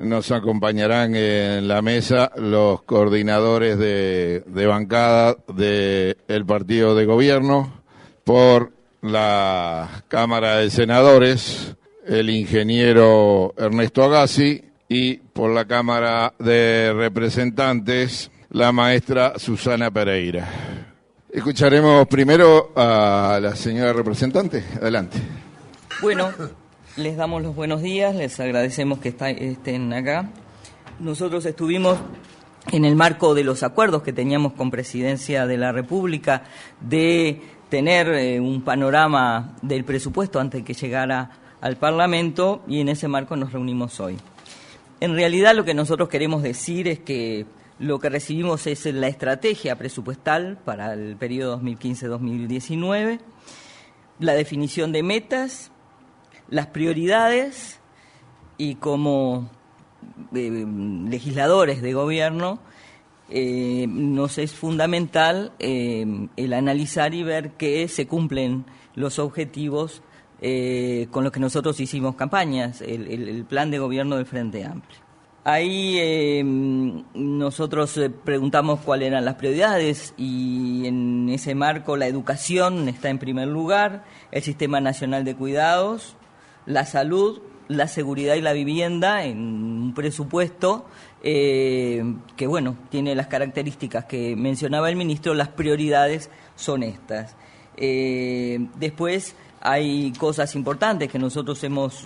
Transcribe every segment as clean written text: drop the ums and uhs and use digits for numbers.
nos acompañarán en la mesa los coordinadores de bancada del partido de gobierno. Por la Cámara de Senadores, el ingeniero Ernesto Agassi, y por la Cámara de Representantes, la maestra Susana Pereira. Escucharemos primero a la señora representante. Adelante. Bueno, les damos los buenos días, les agradecemos que estén acá. Nosotros estuvimos en el marco de los acuerdos que teníamos con Presidencia de la República de tener un panorama del presupuesto antes de que llegara al Parlamento, y en ese marco nos reunimos hoy. En realidad lo que nosotros queremos decir es que lo que recibimos es la estrategia presupuestal para el periodo 2015-2019, la definición de metas, las prioridades, y como legisladores de gobierno nos es fundamental el analizar y ver que se cumplen los objetivos con los que nosotros hicimos campañas, el plan de gobierno del Frente Amplio. Ahí nosotros preguntamos cuáles eran las prioridades, y en ese marco la educación está en primer lugar, el Sistema Nacional de Cuidados, la salud, la seguridad y la vivienda, en un presupuesto que, bueno, tiene las características que mencionaba el ministro. Las prioridades son estas. Después hay cosas importantes que nosotros hemos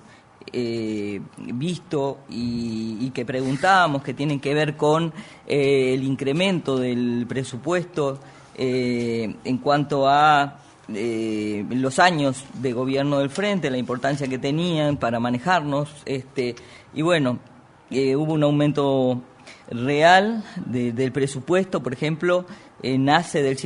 visto y que preguntábamos, que tienen que ver con el incremento del presupuesto en cuanto a los años de gobierno del Frente, la importancia que tenían para manejarnos, y bueno, hubo un aumento real del presupuesto. Por ejemplo, nace del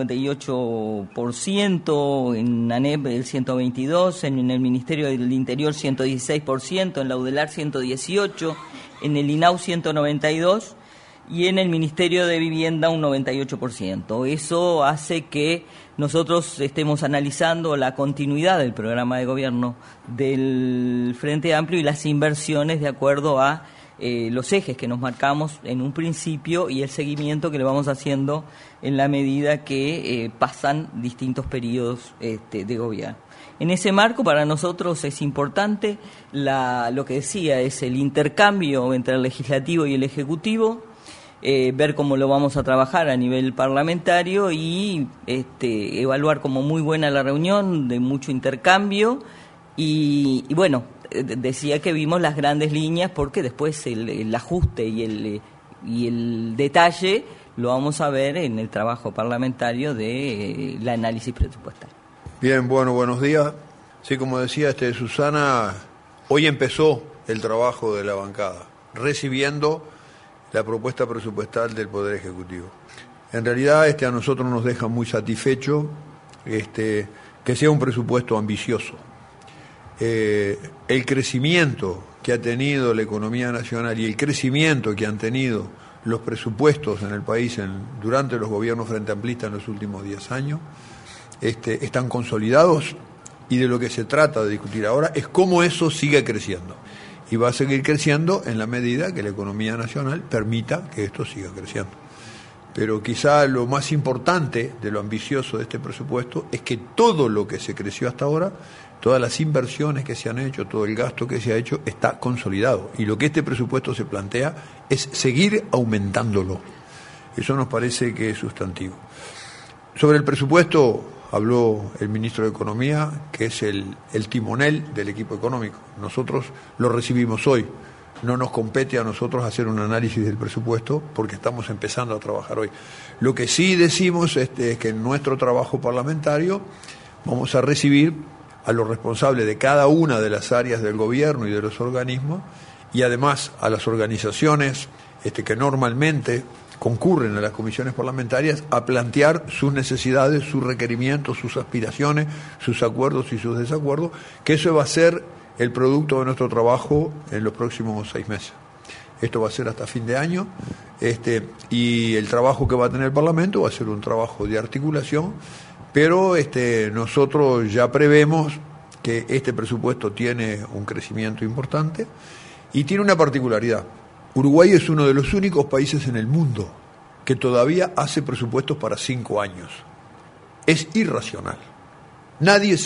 158%, en ANEP del 122%, en el Ministerio del Interior 116%, en la UDELAR 118%, en el INAU 192%, y en el Ministerio de Vivienda un 98%. Eso hace que nosotros estemos analizando la continuidad del programa de gobierno del Frente Amplio y las inversiones de acuerdo a los ejes que nos marcamos en un principio, y el seguimiento que le vamos haciendo en la medida que pasan distintos periodos de gobierno. En ese marco, para nosotros es importante lo que decía, es el intercambio entre el Legislativo y el Ejecutivo, ver cómo lo vamos a trabajar a nivel parlamentario y evaluar como muy buena la reunión, de mucho intercambio, y bueno, decía que vimos las grandes líneas, porque después el ajuste y el detalle lo vamos a ver en el trabajo parlamentario de el análisis presupuestal. Bien, bueno, buenos días. Sí, como decía Susana, hoy empezó el trabajo de la bancada, recibiendo la propuesta presupuestal del Poder Ejecutivo. En realidad a nosotros nos deja muy satisfecho que sea un presupuesto ambicioso. El crecimiento que ha tenido la economía nacional y el crecimiento que han tenido los presupuestos en el país durante los gobiernos frente amplistas en los últimos 10 años están consolidados, y de lo que se trata de discutir ahora es cómo eso sigue creciendo. Y va a seguir creciendo en la medida que la economía nacional permita que esto siga creciendo. Pero quizá lo más importante de lo ambicioso de este presupuesto es que todo lo que se creció hasta ahora, todas las inversiones que se han hecho, todo el gasto que se ha hecho, está consolidado. Y lo que este presupuesto se plantea es seguir aumentándolo. Eso nos parece que es sustantivo. Sobre el presupuesto habló el ministro de Economía, que es el timonel del equipo económico. Nosotros lo recibimos hoy. No nos compete a nosotros hacer un análisis del presupuesto, porque estamos empezando a trabajar hoy. Lo que sí decimos es que en nuestro trabajo parlamentario vamos a recibir a los responsables de cada una de las áreas del gobierno y de los organismos, y además a las organizaciones que normalmente concurren a las comisiones parlamentarias, a plantear sus necesidades, sus requerimientos, sus aspiraciones, sus acuerdos y sus desacuerdos, que eso va a ser el producto de nuestro trabajo en los próximos 6 meses. Esto va a ser hasta fin de año, y el trabajo que va a tener el Parlamento va a ser un trabajo de articulación, pero nosotros ya prevemos que este presupuesto tiene un crecimiento importante, Y tiene una particularidad. Uruguay es uno de los únicos países en el mundo que todavía hace presupuestos para 5 años. Es irracional. Nadie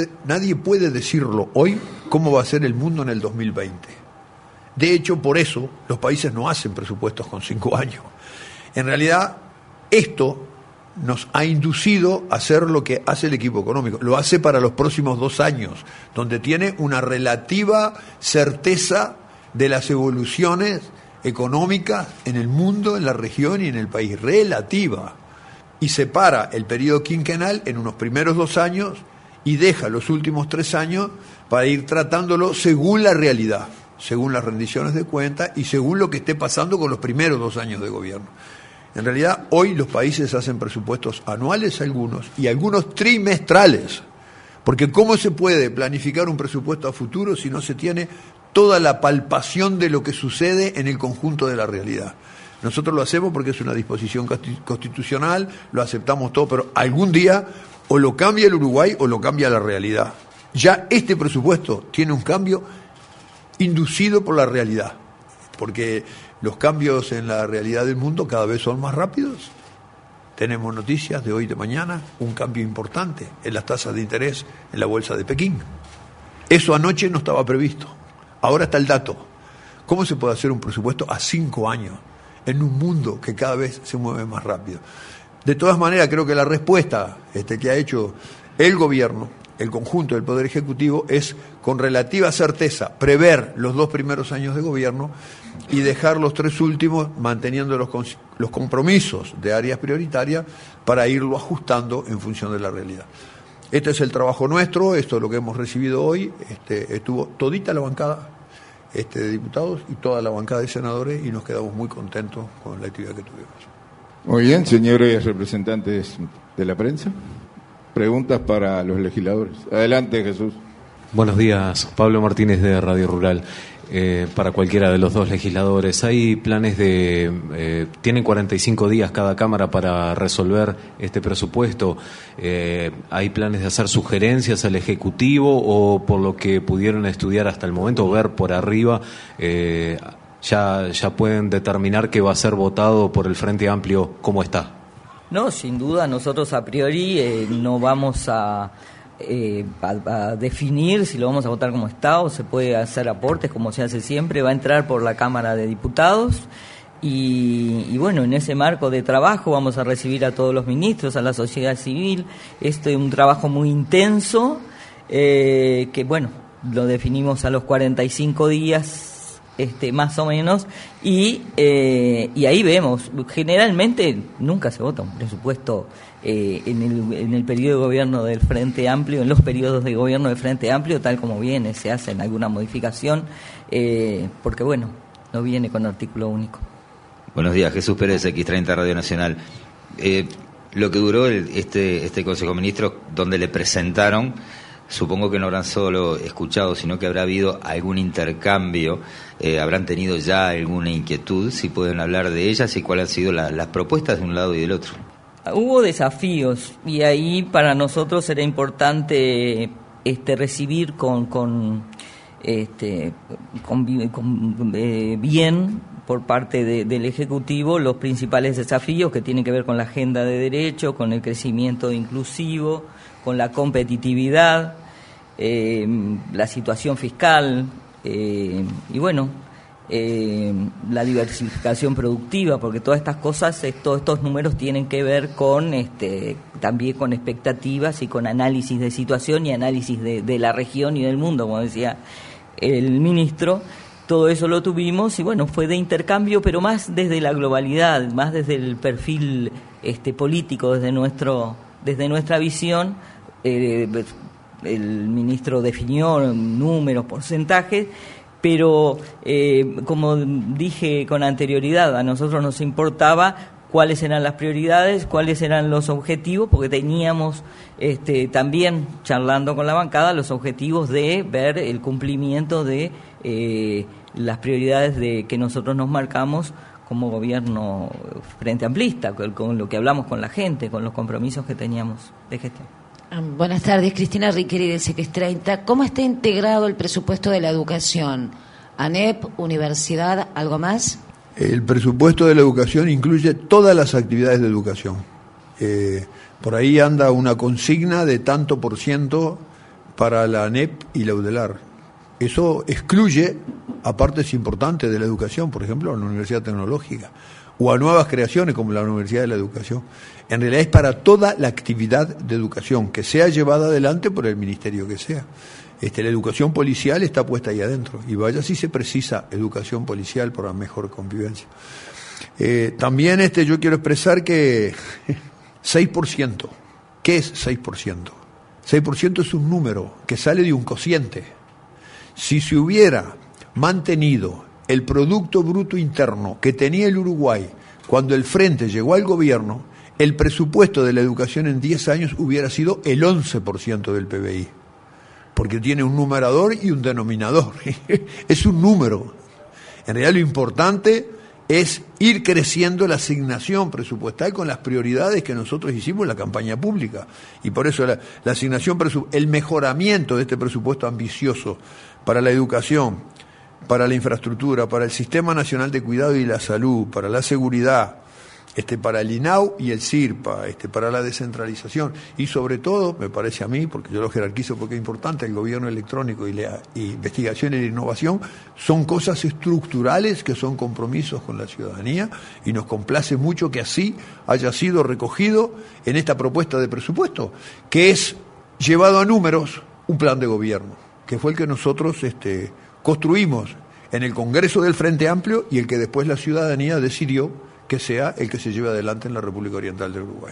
puede decirlo hoy cómo va a ser el mundo en el 2020. De hecho, por eso los países no hacen presupuestos con 5 años. En realidad, esto nos ha inducido a hacer lo que hace el equipo económico. Lo hace para los próximos 2 años, donde tiene una relativa certeza de las evoluciones económicas en el mundo, en la región y en el país. Relativa. Y separa el periodo quinquenal en unos primeros 2 años y deja los últimos 3 años para ir tratándolo según la realidad, según las rendiciones de cuentas y según lo que esté pasando con los primeros 2 años de gobierno. En realidad, hoy los países hacen presupuestos anuales algunos y algunos trimestrales, porque ¿cómo se puede planificar un presupuesto a futuro si no se tiene toda la palpación de lo que sucede en el conjunto de la realidad? Nosotros lo hacemos porque es una disposición constitucional, lo aceptamos todo, pero algún día o lo cambia el Uruguay o lo cambia la realidad. Ya este presupuesto tiene un cambio inducido por la realidad, porque los cambios en la realidad del mundo cada vez son más rápidos. Tenemos noticias de hoy y de mañana, un cambio importante en las tasas de interés en la bolsa de Pekín. Eso anoche no estaba previsto. Ahora está el dato. ¿Cómo se puede hacer un presupuesto a 5 años en un mundo que cada vez se mueve más rápido? De todas maneras, creo que la respuesta que ha hecho el gobierno, el conjunto del Poder Ejecutivo, es con relativa certeza prever los 2 primeros años de gobierno y dejar los 3 últimos manteniendo los compromisos de áreas prioritarias para irlo ajustando en función de la realidad. Este es el trabajo nuestro, esto es lo que hemos recibido hoy. Estuvo todita la bancada de diputados y toda la bancada de senadores y nos quedamos muy contentos con la actividad que tuvimos. Muy bien, señores representantes de la prensa. Preguntas para los legisladores. Adelante, Jesús. Buenos días, Pablo Martínez de Radio Rural. Para cualquiera de los 2 legisladores, ¿hay planes tienen 45 días cada Cámara para resolver este presupuesto? ¿Hay planes de hacer sugerencias al Ejecutivo o por lo que pudieron estudiar hasta el momento, ver por arriba, ya pueden determinar que va a ser votado por el Frente Amplio como está? No, sin duda, nosotros a priori no vamos a definir si lo vamos a votar como está o se puede hacer aportes como se hace siempre. Va a entrar por la Cámara de Diputados y bueno, en ese marco de trabajo vamos a recibir a todos los ministros, a la sociedad civil. Esto es un trabajo muy intenso que bueno, lo definimos a los 45 días más o menos y ahí vemos. Generalmente nunca se vota un presupuesto en el periodo de gobierno del Frente Amplio, en los periodos de gobierno del Frente Amplio, tal como viene, se hace alguna modificación, porque bueno, no viene con artículo único. Buenos días, Jesús Pérez, X30 Radio Nacional. Lo que duró este Consejo de Ministros, donde le presentaron, supongo que no habrán solo escuchado, sino que habrá habido algún intercambio, habrán tenido ya alguna inquietud, si pueden hablar de ellas y cuáles han sido las propuestas de un lado y del otro. Hubo desafíos y ahí para nosotros era importante recibir bien por parte del Ejecutivo los principales desafíos que tienen que ver con la agenda de derecho, con el crecimiento inclusivo, con la competitividad, la situación fiscal y bueno, la diversificación productiva, porque todas estas cosas, todos estos números tienen que ver con también con expectativas y con análisis de situación y análisis de la región y del mundo, como decía el ministro. Todo eso lo tuvimos y bueno, fue de intercambio, pero más desde la globalidad, más desde el perfil político, desde nuestra visión. El ministro definió números, porcentajes, pero como dije con anterioridad, a nosotros nos importaba cuáles eran las prioridades, cuáles eran los objetivos, porque teníamos también, charlando con la bancada, los objetivos de ver el cumplimiento de las prioridades que nosotros nos marcamos como gobierno frente amplista, con lo que hablamos con la gente, con los compromisos que teníamos de gestión. Buenas tardes, Cristina Riqueri del CX30. ¿Cómo está integrado el presupuesto de la educación? ANEP, universidad, ¿algo más? El presupuesto de la educación incluye todas las actividades de educación. Por ahí anda una consigna de tanto por ciento para la ANEP y la UDELAR. Eso excluye a partes importantes de la educación, por ejemplo, a la Universidad Tecnológica, o a nuevas creaciones como la Universidad de la Educación. En realidad es para toda la actividad de educación que sea llevada adelante por el ministerio que sea. La educación policial está puesta ahí adentro, y vaya si se precisa educación policial para mejor convivencia. También yo quiero expresar que 6%, ¿qué es 6%? 6% es un número que sale de un cociente. Si se hubiera mantenido el Producto Bruto Interno que tenía el Uruguay cuando el Frente llegó al gobierno, el presupuesto de la educación en 10 años hubiera sido el 11% del PBI, porque tiene un numerador y un denominador. Es un número. En realidad lo importante es ir creciendo la asignación presupuestal con las prioridades que nosotros hicimos en la campaña pública. Y por eso la asignación, el mejoramiento de este presupuesto ambicioso para la educación, para la infraestructura, para el Sistema Nacional de Cuidado y la Salud, para la seguridad, para el INAU y el CIRPA, para la descentralización, y sobre todo, me parece a mí, porque yo lo jerarquizo porque es importante, el gobierno electrónico y la investigación y la innovación son cosas estructurales que son compromisos con la ciudadanía, y nos complace mucho que así haya sido recogido en esta propuesta de presupuesto, que es llevado a números un plan de gobierno, que fue el que nosotros construimos en el Congreso del Frente Amplio y el que después la ciudadanía decidió que sea el que se lleve adelante en la República Oriental del Uruguay.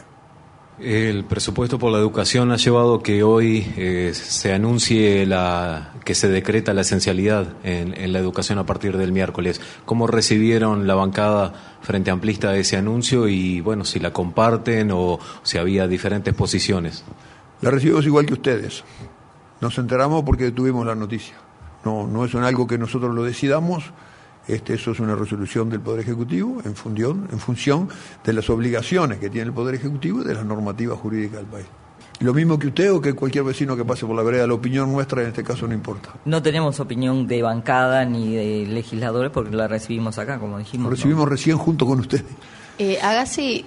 El presupuesto por la educación ha llevado que hoy se anuncie que se decreta la esencialidad en la educación a partir del miércoles. ¿Cómo recibieron la bancada frente amplista ese anuncio y, bueno, si la comparten o si había diferentes posiciones? La recibimos igual que ustedes. Nos enteramos porque tuvimos la noticia. No es algo que nosotros lo decidamos. Eso es una resolución del Poder Ejecutivo en función de las obligaciones que tiene el Poder Ejecutivo y de las normativas jurídicas del país. Lo mismo que usted o que cualquier vecino que pase por la vereda, la opinión nuestra en este caso no importa. No tenemos opinión de bancada ni de legisladores porque la recibimos acá, como dijimos. La recibimos recién junto con ustedes. Agassi,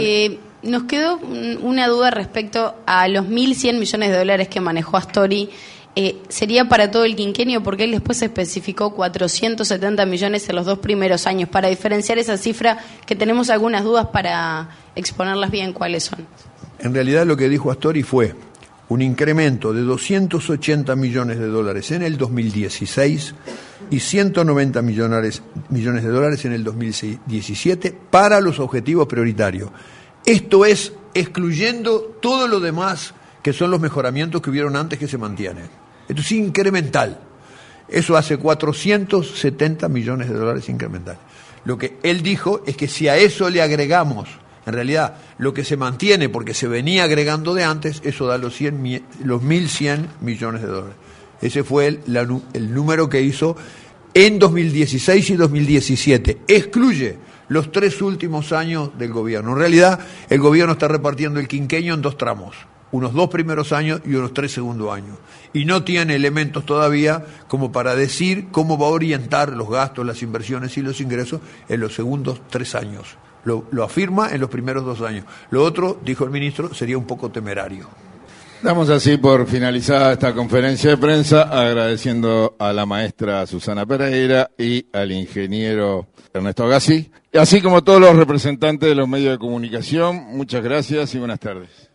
nos quedó una duda respecto a los 1.100 millones de dólares que manejó Astori. ¿Sería para todo el quinquenio? Porque él después especificó 470 millones en los 2 primeros años. Para diferenciar esa cifra, que tenemos algunas dudas para exponerlas bien, ¿cuáles son? En realidad lo que dijo Astori fue un incremento de 280 millones de dólares en el 2016 y 190 millones de dólares en el 2017 para los objetivos prioritarios. Esto es excluyendo todo lo demás que son los mejoramientos que hubieron antes que se mantienen. Esto es incremental. Eso hace 470 millones de dólares incremental. Lo que él dijo es que si a eso le agregamos, en realidad, lo que se mantiene porque se venía agregando de antes, eso da los 1.100 millones de dólares. Ese fue el número que hizo en 2016 y 2017. Excluye los 3 últimos años del gobierno. En realidad, el gobierno está repartiendo el quinquenio en 2 tramos. Unos 2 primeros años y unos 3 segundos años. Y no tiene elementos todavía como para decir cómo va a orientar los gastos, las inversiones y los ingresos en los segundos 3 años. Lo afirma en los primeros 2 años. Lo otro, dijo el ministro, sería un poco temerario. Damos así por finalizada esta conferencia de prensa, agradeciendo a la maestra Susana Pereira y al ingeniero Ernesto Agassi, así como todos los representantes de los medios de comunicación. Muchas gracias y buenas tardes.